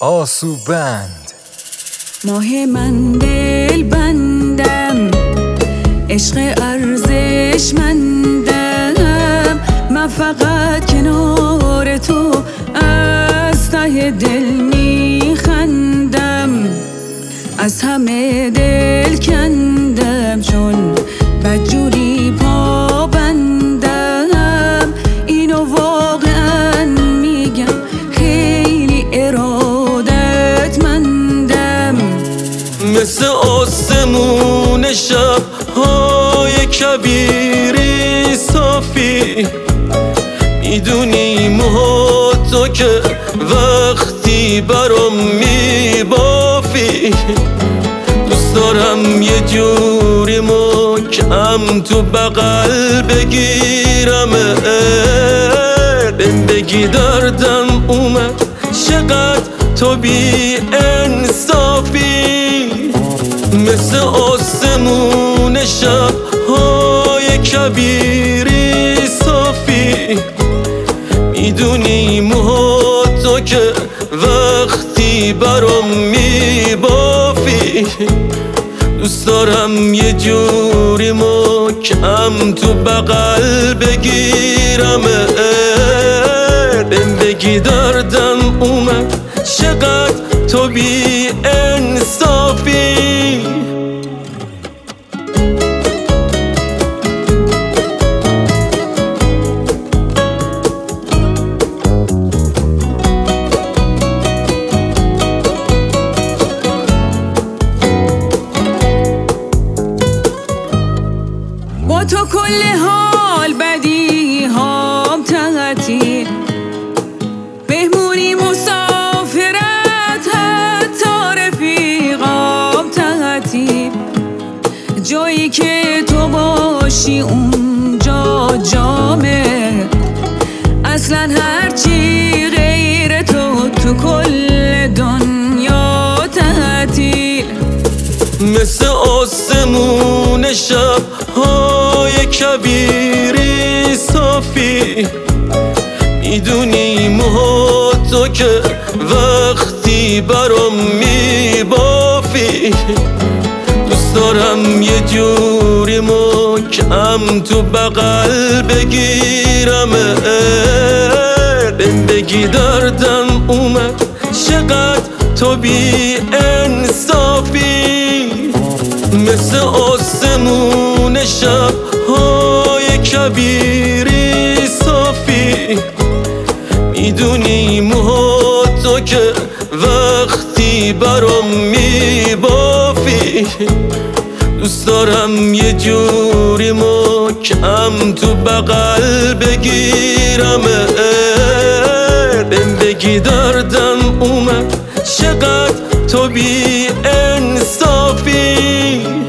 آسو بند. ماه من دل بندم، عشق ارزشمندم، من فقط کنار تو از ته دل میخندم، از همه دل کندم چون بدجوری پابندم، اینو واقعا میگم خیلی ارادتمندم. مثل آسمون شب های کبیری صافی، میدونی موها تو که وقتی برام میبافی، دوست دارم یه جوری محکم تو بغل بگیرم، بگی دردم اومد چقدر تو بی انصافی. مثل آسمون شب های کبیری صافی، میدونی موها تو که وقتی برام میبافی، دوست دارم یه جوری محکم تو بغل بگیرم، بگی دردم اومد چقدر تو بی انصافی. با تو کل حال بدی هام تعطیل، مهمونی مسافرت حتی رفیقام تعطیل، جایی که تو باشی اونجا جامه، اصلا هرچی غیر تو تو کل دنیا تعطیل. مثل آسمون شب های کبیری صافی، میدونی موها تو که وقتی برام میبافی، دوست دارم یه جوری محکم تو بغل بگیرم، بگی دردم اومد چقدر تو بی انصافی. مثل آسمون شب های کبیری صافی، میدونی موها تو که وقتی برام میبافی، دوست دارم یه جوری محکم تو بغل بگیرم، بگی دردم اومد چقدر تو بی انصافی.